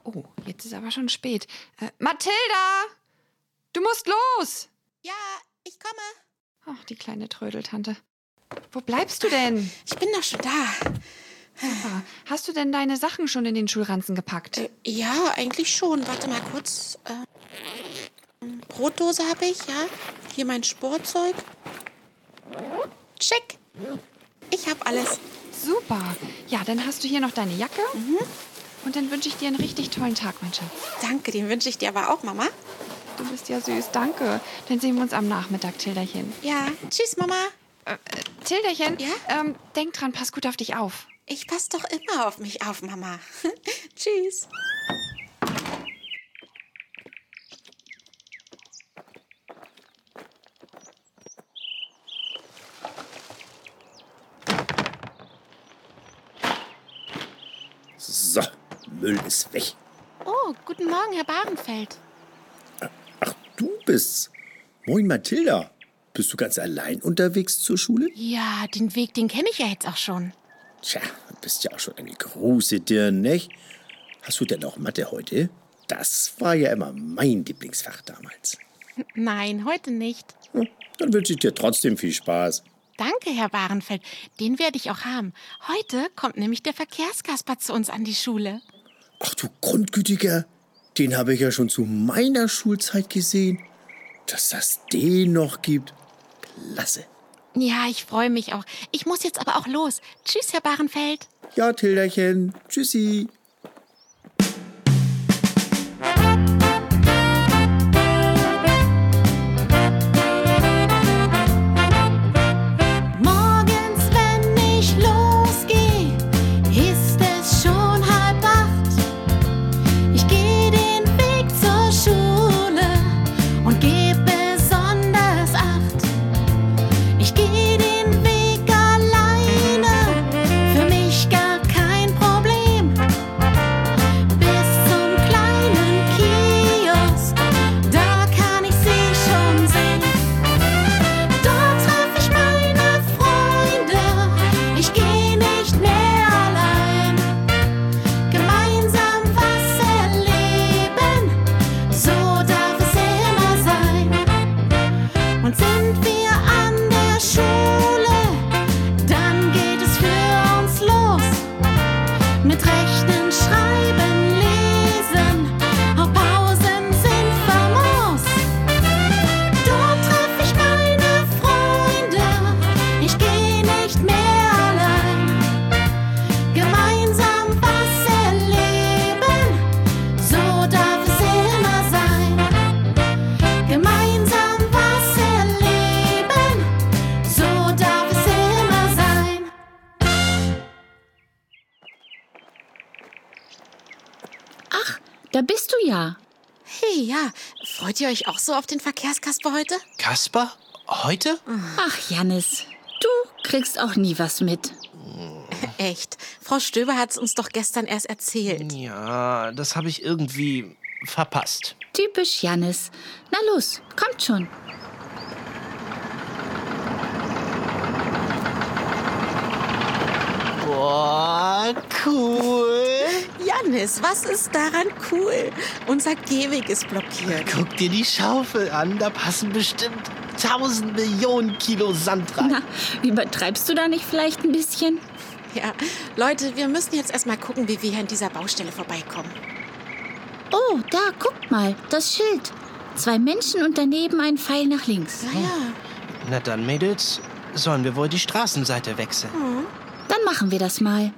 Oh, jetzt ist aber schon spät. Mathilda! Du musst los! Ja, ich komme. Ach, die kleine Trödeltante. Wo bleibst du denn? Ich bin doch schon da. Super. Hast du denn deine Sachen schon in den Schulranzen gepackt? Ja, eigentlich schon. Warte mal kurz. Brotdose habe ich, ja. Hier mein Sportzeug. Check. Ich habe alles. Super. Ja, dann hast du hier noch deine Jacke. Und dann wünsche ich dir einen richtig tollen Tag, mein Schatz. Danke, den wünsche ich dir aber auch, Mama. Du bist ja süß, danke. Dann sehen wir uns am Nachmittag, Tilderchen. Ja, tschüss, Mama. Tilderchen, Ja? denk dran, pass gut auf dich auf. Ich passe doch immer auf mich auf, Mama. Tschüss. So, Müll ist weg. Oh, guten Morgen, Herr Bahrenfeld. Ach, du bist's. Moin, Mathilda. Bist du ganz allein unterwegs zur Schule? Ja, den Weg, den kenne ich ja jetzt auch schon. Tja, du bist ja auch schon eine große Dirne, nicht? Hast du denn auch Mathe heute? Das war ja immer mein Lieblingsfach damals. Nein, heute nicht. Dann wünsche ich dir trotzdem viel Spaß. Danke, Herr Bahrenfeld. Den werde ich auch haben. Heute kommt nämlich der Verkehrskasper zu uns an die Schule. Ach du Grundgütiger, den habe ich ja schon zu meiner Schulzeit gesehen. Dass das den noch gibt. Klasse. Ja, ich freue mich auch. Ich muss jetzt aber auch los. Tschüss, Herr Bahrenfeld. Ja, Tilderchen. Tschüssi. Morgens, wenn ich losgehe, ist es schon 7:30. Ich gehe den Weg zur Schule und gebe besonders Acht. Ich gehe den Weg alleine, für mich gar kein Problem. Bis zum kleinen Kiosk, da kann ich sie schon sehen. Dort treffe ich meine Freunde, ich gehe nicht mehr allein. Gemeinsam was erleben, so darf es immer sein. Und sind wir an der Schule, dann geht es für uns los. Mit Rechnen, Schreiben, Lesen, auch Pausen sind famos. Dort treffe ich meine Freunde, ich gehe nicht mehr allein. Gemeinsam was erleben, so darf es immer sein. Gemeinsam was erleben, so darf es immer sein. Ach, da bist du ja. Hey, ja, freut ihr euch auch so auf den Verkehrskasper heute? Kasper? Heute? Ach, Jannis, du kriegst auch nie was mit. Echt, Frau Stöber hat es uns doch gestern erst erzählt. Ja, das habe ich irgendwie verpasst. Typisch Jannis. Na los, kommt schon. Boah, cool. Jannis, was ist daran cool? Unser Gehweg ist blockiert. Guck dir die Schaufel an, da passen bestimmt 1000 Millionen Kilo Sand rein. Na, übertreibst du da nicht vielleicht ein bisschen? Ja, Leute, wir müssen jetzt erstmal gucken, wie wir hier an dieser Baustelle vorbeikommen. Oh, da, guckt mal, das Schild. 2 Menschen und daneben ein Pfeil nach links. Naja, Na dann, Mädels, sollen wir wohl die Straßenseite wechseln? Dann machen wir das mal.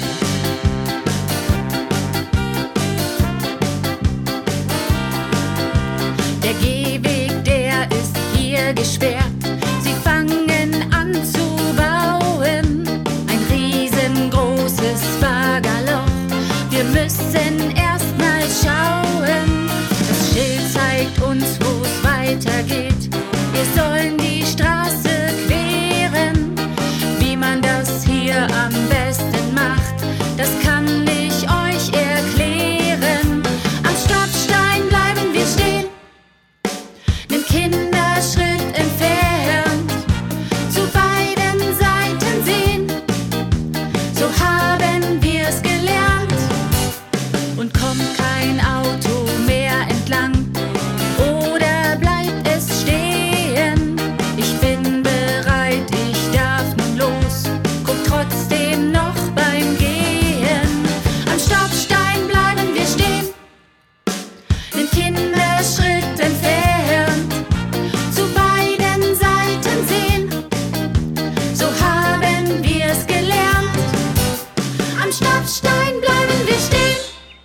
Der Gehweg, der ist hier gesperrt. Sie fangen an zu bauen. Ein riesengroßes Baggerloch. Wir müssen erst mal schauen. Das Schild zeigt uns, wo es weitergeht. Wir sollen die Straße queren. Wie man das hier am besten macht, das kann ich euch erklären. Am Stoppstein bleiben wir stehen, nen Kinderschritt entfernt, zu beiden Seiten sehen, so haben wir's gelernt. Und kommt kommt kein Auto mehr entlang. Oder bleibt es stehen? Ich bin bereit, ich darf nun los. Guck trotzdem noch beim Gehen. Am Stoppstein bleiben wir stehen, den Kinderschritt entfernt. Zu beiden Seiten sehen, so haben wir's gelernt. Am Stoppstein bleiben wir stehen.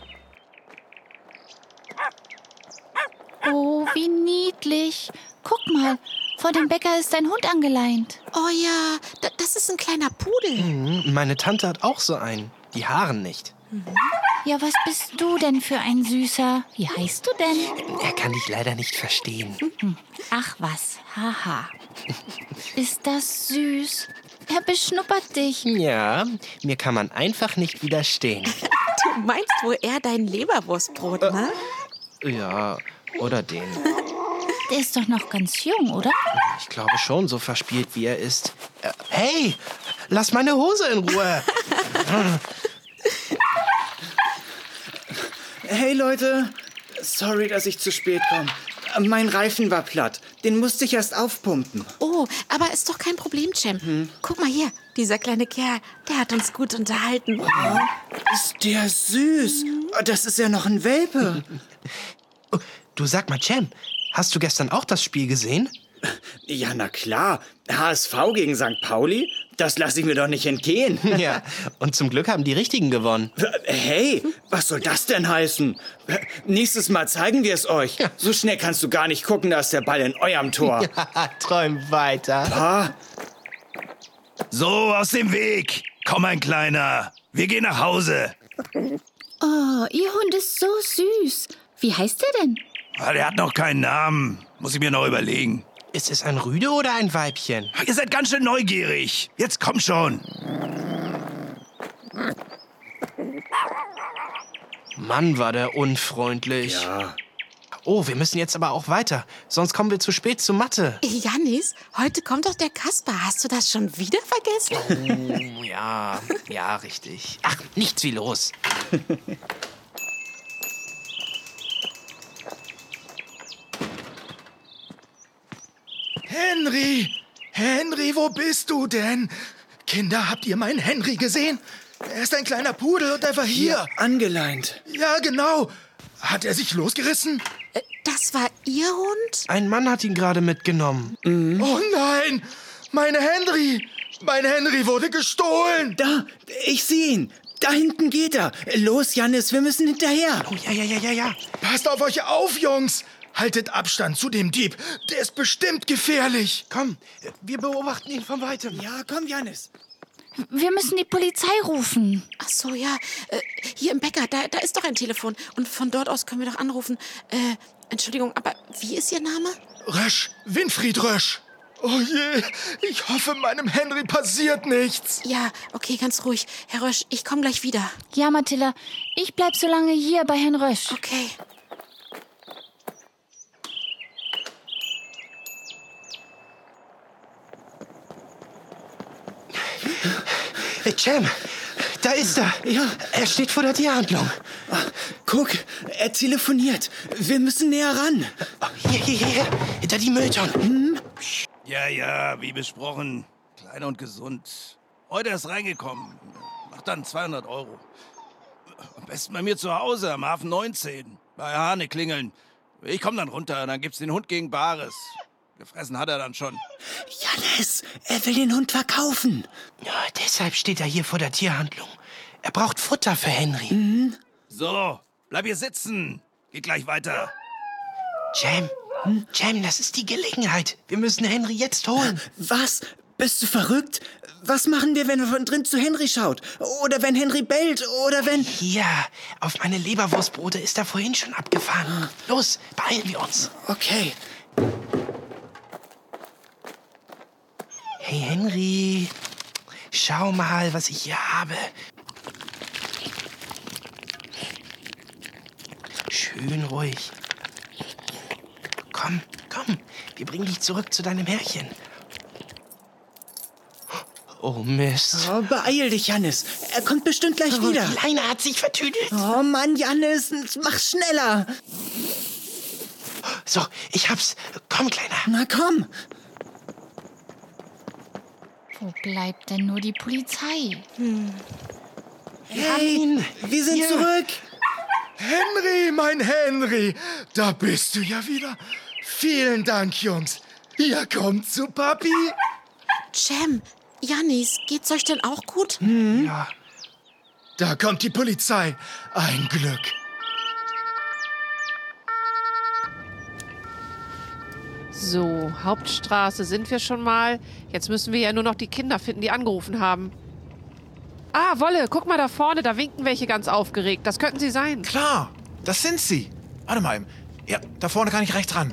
Oh, wie niedlich. Guck mal, vor dem Bäcker ist ein Hund angeleint. Oh ja, das ist ein kleiner Pudel. Meine Tante hat auch so einen. Die Haaren nicht. Ja, was bist du denn für ein Süßer? Wie heißt du denn? Er kann dich leider nicht verstehen. Ach was, haha. Ist das süß? Er beschnuppert dich. Ja, mir kann man einfach nicht widerstehen. Du meinst wohl eher dein Leberwurstbrot, ne? Ja, oder den. Der ist doch noch ganz jung, oder? Ich glaube schon, so verspielt wie er ist. Hey, lass meine Hose in Ruhe. Hey Leute, sorry, dass ich zu spät komme. Mein Reifen war platt. Den musste ich erst aufpumpen. Oh, aber ist doch kein Problem, Cem. Guck mal hier, dieser kleine Kerl, der hat uns gut unterhalten. Ist der süß? Das ist ja noch ein Welpe. Du, sag mal, Cem, hast du gestern auch das Spiel gesehen? Ja, na klar. HSV gegen St. Pauli? Das lasse ich mir doch nicht entgehen. Ja, und zum Glück haben die Richtigen gewonnen. Hey, was soll das denn heißen? Nächstes Mal zeigen wir es euch. So schnell kannst du gar nicht gucken, da ist der Ball in eurem Tor. Träum weiter. So, aus dem Weg. Komm, mein Kleiner. Wir gehen nach Hause. Oh, ihr Hund ist so süß. Wie heißt der denn? Der hat noch keinen Namen. Muss ich mir noch überlegen. Ist es ein Rüde oder ein Weibchen? Ihr seid ganz schön neugierig. Jetzt komm schon. Mann, war der unfreundlich. Ja. Oh, wir müssen jetzt aber auch weiter. Sonst kommen wir zu spät zu Mathe. Jannis, heute kommt doch der Kasper. Hast du das schon wieder vergessen? Oh, ja, richtig. Ach, nichts wie los. Henry, wo bist du denn? Kinder, habt ihr meinen Henry gesehen? Er ist ein kleiner Pudel und er war hier. Angeleint. Ja, genau. Hat er sich losgerissen? Das war Ihr Hund? Ein Mann hat ihn gerade mitgenommen. Oh nein, mein Henry. Mein Henry wurde gestohlen. Da, ich sehe ihn. Da hinten geht er. Los, Jannis, wir müssen hinterher. Oh, ja. Passt auf euch auf, Jungs. Haltet Abstand zu dem Dieb. Der ist bestimmt gefährlich. Komm, wir beobachten ihn von Weitem. Ja, komm, Jannis. Wir müssen die Polizei rufen. Ach so, ja. Hier im Bäcker, da ist doch ein Telefon. Und von dort aus können wir doch anrufen. Entschuldigung, aber wie ist Ihr Name? Rösch, Winfried Rösch. Oh je, ich hoffe, meinem Henry passiert nichts. Ja, okay, ganz ruhig. Herr Rösch, ich komme gleich wieder. Ja, Mathilda, ich bleib so lange hier bei Herrn Rösch. Okay. Hey, Cem, da ist er. Ja. Er steht vor der Tierhandlung. Guck, er telefoniert. Wir müssen näher ran. Hier, hinter die Mülltonnen. Ja, wie besprochen. Klein und gesund. Heute ist reingekommen. Macht dann 200 €. Am besten bei mir zu Hause, am Hafen 19. Bei Hane klingeln. Ich komme dann runter, dann gibt's den Hund gegen Bares. Gefressen hat er dann schon. Jannis, er will den Hund verkaufen. Ja, deshalb steht er hier vor der Tierhandlung. Er braucht Futter für Henry. So, bleib hier sitzen. Geht gleich weiter. Cem, das ist die Gelegenheit. Wir müssen Henry jetzt holen. Was? Bist du verrückt? Was machen wir, wenn er von drin zu Henry schaut? Oder wenn Henry bellt? Oder wenn... Hier, auf meine Leberwurstbrote ist er vorhin schon abgefahren. Los, beeilen wir uns. Okay. Hey, Henry. Schau mal, was ich hier habe. Schön ruhig. Komm. Wir bringen dich zurück zu deinem Herrchen. Oh, Mist. Oh, beeil dich, Jannis. Er kommt bestimmt gleich wieder. Die Leine hat sich vertüdelt. Oh Mann, Jannis, mach schneller. So, ich hab's. Komm, Kleiner. Na komm. Wo bleibt denn nur die Polizei? Hey, wir sind Hier. zurück. Henry, mein Henry, da bist du ja wieder. Vielen Dank, Jungs. Ihr kommt zu Papi. Cem, Jannis, geht's euch denn auch gut? Ja. Da kommt die Polizei. Ein Glück. So, Hauptstraße sind wir schon mal. Jetzt müssen wir ja nur noch die Kinder finden, die angerufen haben. Ah, Wolle, guck mal da vorne, da winken welche ganz aufgeregt. Das könnten sie sein. Klar, das sind sie. Warte mal. Ja, da vorne kann ich rechts ran.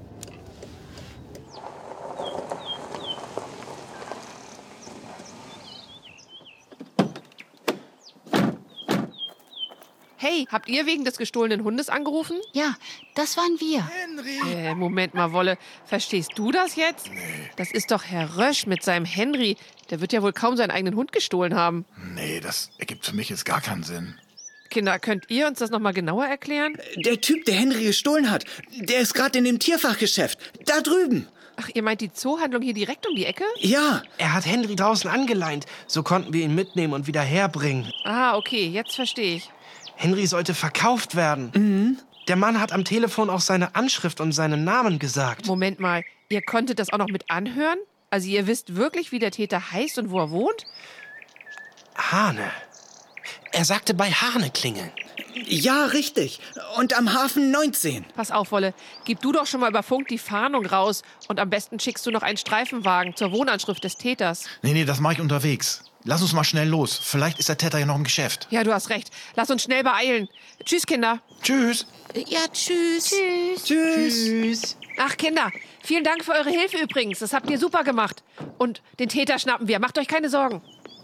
Hey, habt ihr wegen des gestohlenen Hundes angerufen? Ja, das waren wir. Henry. Moment mal, Wolle. Verstehst du das jetzt? Nee. Das ist doch Herr Rösch mit seinem Henry. Der wird ja wohl kaum seinen eigenen Hund gestohlen haben. Nee, das ergibt für mich jetzt gar keinen Sinn. Kinder, könnt ihr uns das nochmal genauer erklären? Der Typ, der Henry gestohlen hat, der ist gerade in dem Tierfachgeschäft. Da drüben. Ach, ihr meint die Zoohandlung hier direkt um die Ecke? Ja. Er hat Henry draußen angeleint. So konnten wir ihn mitnehmen und wieder herbringen. Ah, okay, jetzt verstehe ich. Henry sollte verkauft werden. Der Mann hat am Telefon auch seine Anschrift und seinen Namen gesagt. Moment mal, ihr konntet das auch noch mit anhören? Also ihr wisst wirklich, wie der Täter heißt und wo er wohnt? Hane. Er sagte bei Hane klingeln. Ja, richtig. Und am Hafen 19. Pass auf, Wolle, gib du doch schon mal über Funk die Fahndung raus und am besten schickst du noch einen Streifenwagen zur Wohnanschrift des Täters. Nee, das mache ich unterwegs. Lass uns mal schnell los. Vielleicht ist der Täter ja noch im Geschäft. Ja, du hast recht. Lass uns schnell beeilen. Tschüss, Kinder. Tschüss. Ja, tschüss. Tschüss. Ach, Kinder, vielen Dank für eure Hilfe übrigens. Das habt ihr super gemacht. Und den Täter schnappen wir. Macht euch keine Sorgen.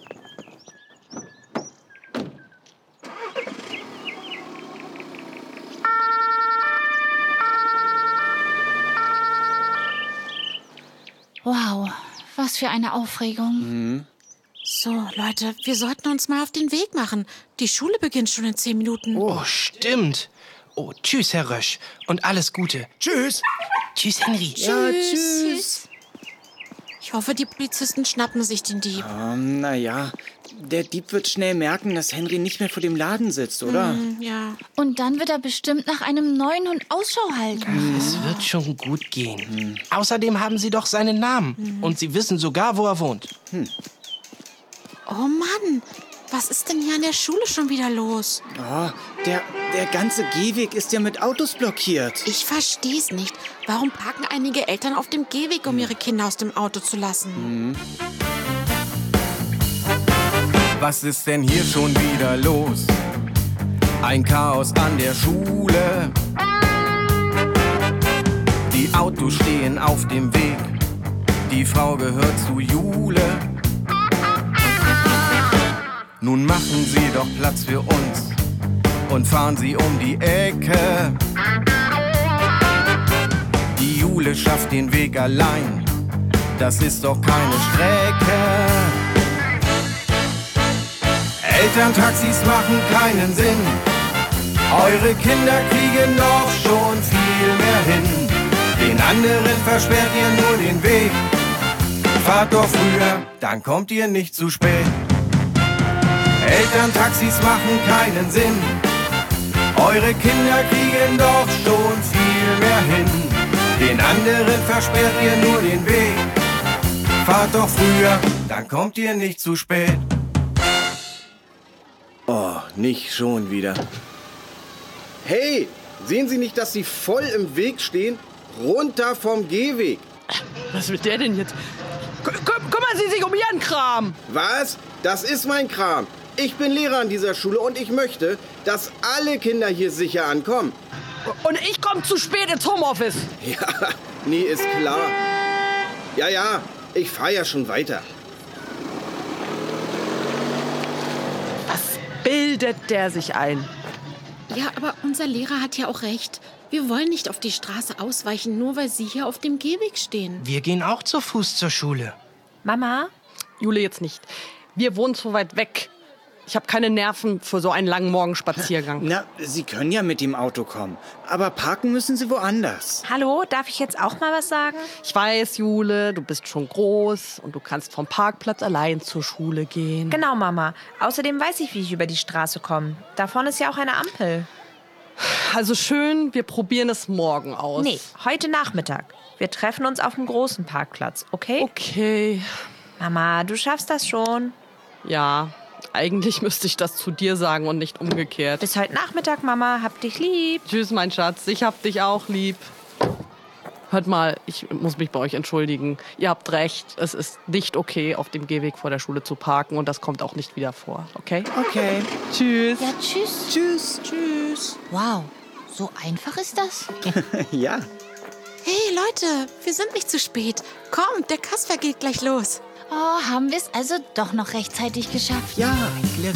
Wow, was für eine Aufregung. So, Leute, wir sollten uns mal auf den Weg machen. Die Schule beginnt schon in 10 Minuten. Oh, stimmt. Oh, tschüss, Herr Rösch. Und alles Gute. Tschüss. Tschüss, Henry. Tschüss. Ich hoffe, die Polizisten schnappen sich den Dieb. Naja, der Dieb wird schnell merken, dass Henry nicht mehr vor dem Laden sitzt, oder? Ja. Und dann wird er bestimmt nach einem neuen Hund Ausschau halten. Es wird schon gut gehen. Außerdem haben Sie doch seinen Namen. Und Sie wissen sogar, wo er wohnt. Oh Mann, was ist denn hier an der Schule schon wieder los? Oh, der ganze Gehweg ist ja mit Autos blockiert. Ich versteh's nicht. Warum parken einige Eltern auf dem Gehweg, um ihre Kinder aus dem Auto zu lassen? Was ist denn hier schon wieder los? Ein Chaos an der Schule. Die Autos stehen auf dem Weg. Die Frau gehört zu Jule. Nun machen Sie doch Platz für uns und fahren Sie um die Ecke. Die Jule schafft den Weg allein. Das ist doch keine Strecke. Elterntaxis machen keinen Sinn. Eure Kinder kriegen doch schon viel mehr hin. Den anderen versperrt ihr nur den Weg. Fahrt doch früher, dann kommt ihr nicht zu spät. Elterntaxis machen keinen Sinn. Eure Kinder kriegen doch schon viel mehr hin. Den anderen versperrt ihr nur den Weg. Fahrt doch früher, dann kommt ihr nicht zu spät. Oh, nicht schon wieder. Hey, sehen Sie nicht, dass Sie voll im Weg stehen? Runter vom Gehweg. Was will der denn jetzt? Kümmern Sie sich um Ihren Kram. Was? Das ist mein Kram. Ich bin Lehrer an dieser Schule und ich möchte, dass alle Kinder hier sicher ankommen. Und ich komme zu spät ins Homeoffice. Ja, nee, ist klar. Ja, ich fahre ja schon weiter. Was bildet der sich ein? Ja, aber unser Lehrer hat ja auch recht. Wir wollen nicht auf die Straße ausweichen, nur weil Sie hier auf dem Gehweg stehen. Wir gehen auch zu Fuß zur Schule. Mama, Jule, jetzt nicht. Wir wohnen zu weit weg. Ich habe keine Nerven für so einen langen Morgenspaziergang. Na, Sie können ja mit dem Auto kommen. Aber parken müssen Sie woanders. Hallo, darf ich jetzt auch mal was sagen? Ich weiß, Jule, du bist schon groß und du kannst vom Parkplatz allein zur Schule gehen. Genau, Mama. Außerdem weiß ich, wie ich über die Straße komme. Da vorne ist ja auch eine Ampel. Also schön, wir probieren es morgen aus. Nee, heute Nachmittag. Wir treffen uns auf dem großen Parkplatz, okay? Okay. Mama, du schaffst das schon. Ja, eigentlich müsste ich das zu dir sagen und nicht umgekehrt. Bis heute Nachmittag, Mama. Hab dich lieb. Tschüss, mein Schatz. Ich hab dich auch lieb. Hört mal, ich muss mich bei euch entschuldigen. Ihr habt recht. Es ist nicht okay, auf dem Gehweg vor der Schule zu parken. Und das kommt auch nicht wieder vor, okay? Okay. Tschüss. Ja, tschüss. Tschüss. Tschüss. Wow, so einfach ist das? Ja. Hey, Leute, wir sind nicht zu spät. Kommt, der Kasper geht gleich los. Oh, haben wir es also doch noch rechtzeitig geschafft? Ja, Glück.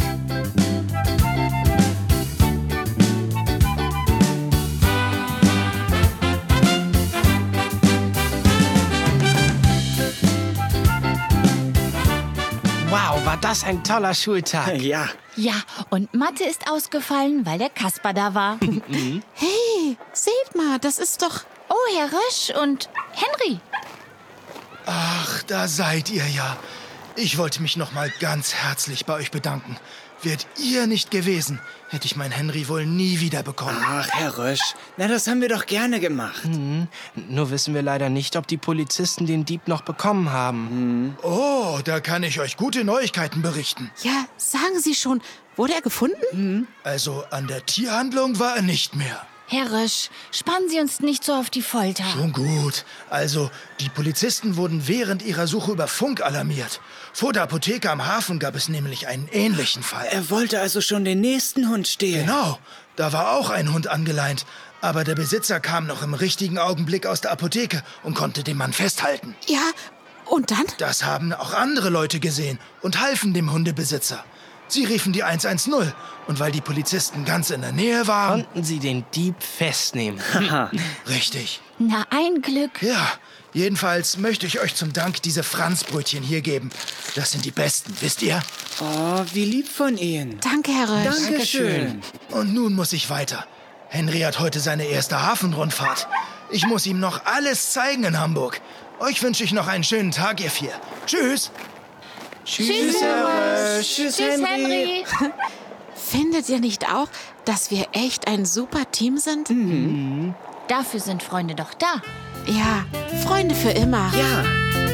Wow, war das ein toller Schultag. Ja. Ja, und Mathe ist ausgefallen, weil der Kasper da war. Hey, seht mal, das ist doch... Oh, Herr Rösch und Henry. Ach, da seid ihr ja. Ich wollte mich noch mal ganz herzlich bei euch bedanken. Wärt ihr nicht gewesen, hätte ich meinen Henry wohl nie wieder bekommen. Ach, Herr Rösch, na, das haben wir doch gerne gemacht. Nur wissen wir leider nicht, ob die Polizisten den Dieb noch bekommen haben. Oh, da kann ich euch gute Neuigkeiten berichten. Ja, sagen Sie schon, wurde er gefunden? Also an der Tierhandlung war er nicht mehr. Herr Rösch, spannen Sie uns nicht so auf die Folter. Schon gut. Also, die Polizisten wurden während ihrer Suche über Funk alarmiert. Vor der Apotheke am Hafen gab es nämlich einen ähnlichen Fall. Er wollte also schon den nächsten Hund stehlen. Genau, da war auch ein Hund angeleint. Aber der Besitzer kam noch im richtigen Augenblick aus der Apotheke und konnte den Mann festhalten. Ja, und dann? Das haben auch andere Leute gesehen und halfen dem Hundebesitzer. Sie riefen die 110 und weil die Polizisten ganz in der Nähe waren... Konnten sie den Dieb festnehmen. Richtig. Na, ein Glück. Ja, jedenfalls möchte ich euch zum Dank diese Franzbrötchen hier geben. Das sind die besten, wisst ihr? Oh, wie lieb von Ihnen. Danke, Herr Rösch. Dankeschön. Und nun muss ich weiter. Henry hat heute seine erste Hafenrundfahrt. Ich muss ihm noch alles zeigen in Hamburg. Euch wünsche ich noch einen schönen Tag, ihr vier. Tschüss. Tschüss, Herr Rösch. Tschüss, Henry. Findet ihr nicht auch, dass wir echt ein super Team sind? Dafür sind Freunde doch da. Ja, Freunde für immer. Ja.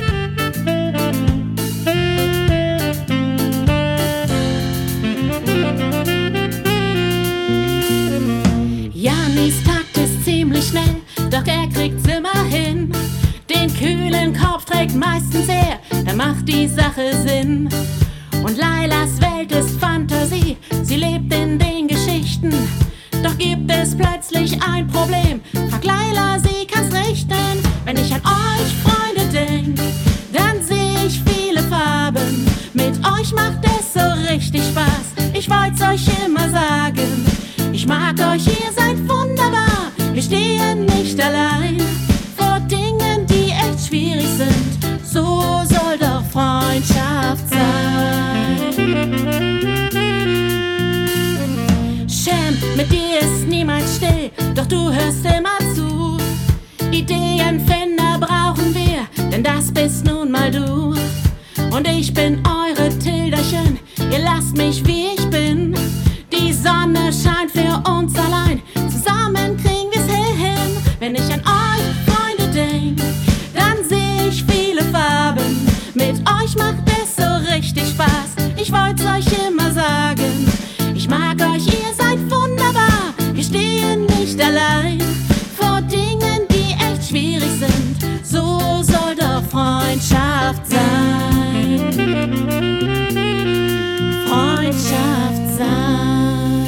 Janis Takt ist ziemlich schnell, doch er kriegt's immer hin. Den kühlen Kopf trägt meistens er, da macht die Sache Sinn. Und Lailas Welt ist Fantasie, sie lebt in den Geschichten. Doch gibt es plötzlich ein Problem, frag Laila, sie kann's richten. Wenn ich an euch, Freunde, denk, dann seh ich viele Farben. Mit euch macht es so richtig Spaß, ich wollt's euch immer sagen. Ich mag euch, ihr seid wunderbar, wir stehen nicht allein vor Dingen, die echt schwierig sind. So soll doch Freundschaft sein. Champ, mit dir ist niemand still, doch du hörst immer zu. Ideenfinder brauchen wir, denn das bist nun mal du. Und ich bin eure Tilderchen, ihr lasst mich wie ich bin. Die Sonne scheint für uns allein, zusammen kriegen wir's hin. Wenn ich an euch, Freunde, denk, dann seh ich viele Farben. Mit euch macht es so richtig Spaß, ich wollt's euch immer sagen. Ich mag euch, ihr seid wunderbar, wir stehen nicht allein vor Dingen, die echt schwierig sind. So soll doch Freundschaft sein. Freundschaft sein.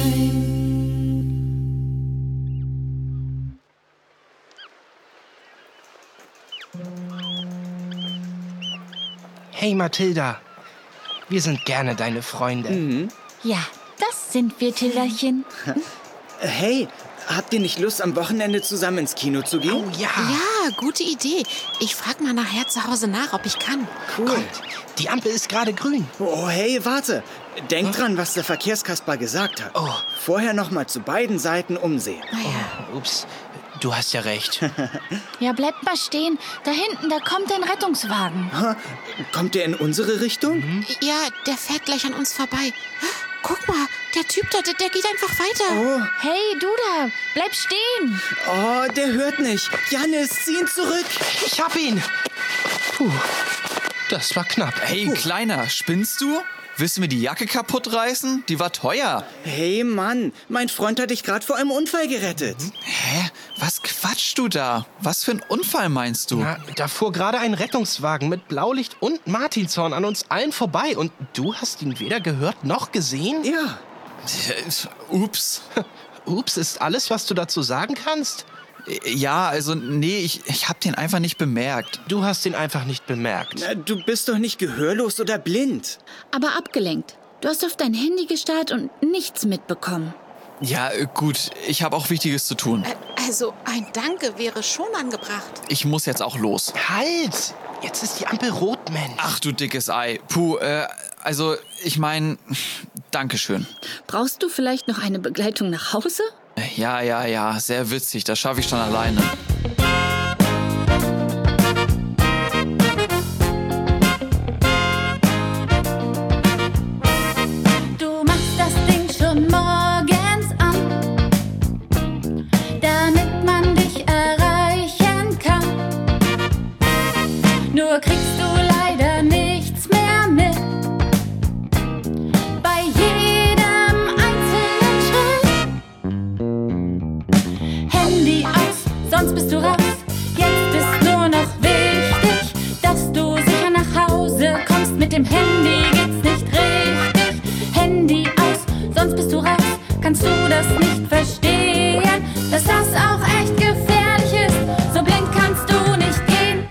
Hey Mathilda, wir sind gerne deine Freunde. Ja, das sind wir, Tilderchen. Hey, habt ihr nicht Lust, am Wochenende zusammen ins Kino zu gehen? Oh ja. Ja, gute Idee. Ich frag mal nachher zu Hause nach, ob ich kann. Cool. Kommt, die Ampel ist gerade grün. Oh, hey, warte. Denk dran, was der Verkehrskasper gesagt hat. Oh. Vorher noch mal zu beiden Seiten umsehen. Oh, ups, du hast ja recht. Ja, bleibt mal stehen. Da hinten, da kommt ein Rettungswagen. Kommt der in unsere Richtung? Ja, der fährt gleich an uns vorbei. Guck mal, der Typ da, der geht einfach weiter. Oh. Hey, du da, bleib stehen. Oh, der hört nicht. Jannis, zieh ihn zurück. Ich hab ihn. Puh, das war knapp. Hey, Kleiner, spinnst du? Willst du mir die Jacke kaputt reißen? Die war teuer. Hey, Mann, mein Freund hat dich gerade vor einem Unfall gerettet. Hä? Was quatschst du da? Was für ein Unfall meinst du? Na, da fuhr gerade ein Rettungswagen mit Blaulicht und Martinshorn an uns allen vorbei. Und du hast ihn weder gehört noch gesehen? Ja. Ups. Ups ist alles, was du dazu sagen kannst? Ja, also nee, ich hab den einfach nicht bemerkt. Du hast ihn einfach nicht bemerkt. Na, du bist doch nicht gehörlos oder blind. Aber abgelenkt. Du hast auf dein Handy gestarrt und nichts mitbekommen. Ja, gut, ich habe auch Wichtiges zu tun. Also, ein Danke wäre schon angebracht. Ich muss jetzt auch los. Halt! Jetzt ist die Ampel rot, Mensch. Ach du dickes Ei. Puh, also ich meine, Dankeschön. Brauchst du vielleicht noch eine Begleitung nach Hause? Ja, sehr witzig. Das schaffe ich schon alleine. Du machst das Ding schon morgens an, damit man dich erreichen kann. Nur kriegst du leider nichts mehr mit. Bei jedem einzelnen Schritt. Handy aus, sonst bist du raus. Jetzt ist nur noch wichtig, dass du sicher nach Hause kommst. Mit dem Handy geht's nicht richtig. Handy aus, sonst bist du raus. Kannst du das nicht verstehen, dass das auch echt gefährlich ist? So blind kannst du nicht gehen.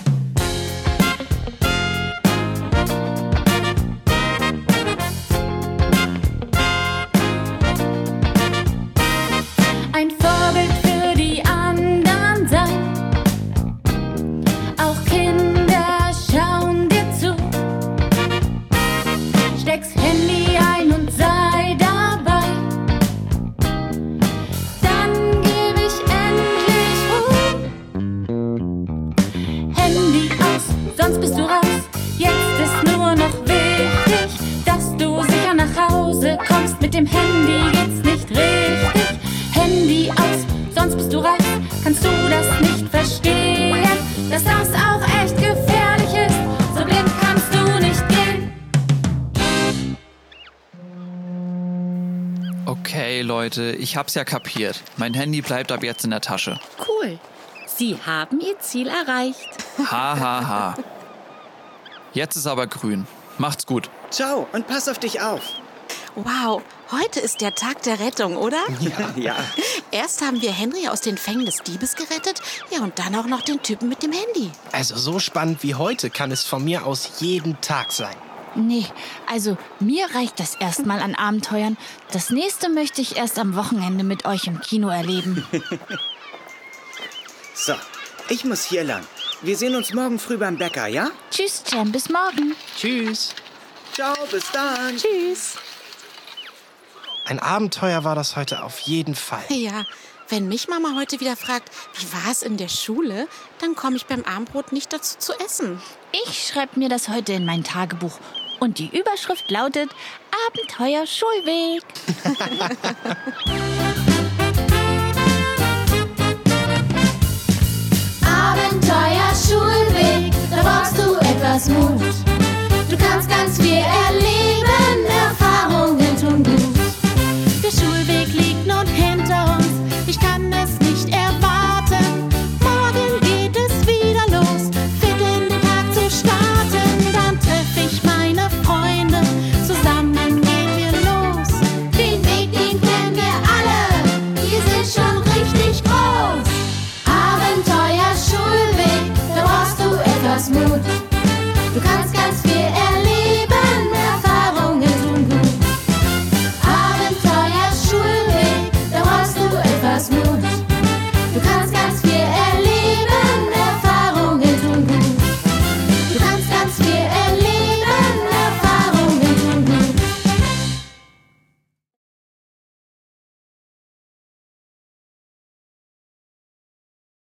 Ein Vorbild für die anderen sein. Auch Kinder schauen dir zu. Steck's Handy ein und sei dabei. Dann geb ich endlich Ruhe. Handy aus, sonst bist du raus. Jetzt ist nur noch wichtig, dass du sicher nach Hause kommst. Mit dem Handy geht's nicht richtig. Handy aus, sonst bist du raus. Kannst du das nicht verstehen, dass das auch echt gefährlich ist? So blind kannst du nicht gehen. Okay, Leute, ich hab's ja kapiert. Mein Handy bleibt ab jetzt in der Tasche. Cool. Sie haben Ihr Ziel erreicht. Ha. Jetzt ist aber grün. Macht's gut. Ciao und pass auf dich auf. Wow, heute ist der Tag der Rettung, oder? Ja. Erst haben wir Henry aus den Fängen des Diebes gerettet, ja, und dann auch noch den Typen mit dem Handy. Also so spannend wie heute kann es von mir aus jeden Tag sein. Nee, also mir reicht das erstmal an Abenteuern. Das nächste möchte ich erst am Wochenende mit euch im Kino erleben. So, ich muss hier lang. Wir sehen uns morgen früh beim Bäcker, ja? Tschüss, Cem, bis morgen. Tschüss. Ciao, bis dann. Tschüss. Ein Abenteuer war das heute auf jeden Fall. Ja, wenn mich Mama heute wieder fragt, wie war es in der Schule, dann komme ich beim Abendbrot nicht dazu zu essen. Ich schreibe mir das heute in mein Tagebuch. Und die Überschrift lautet Abenteuer Schulweg.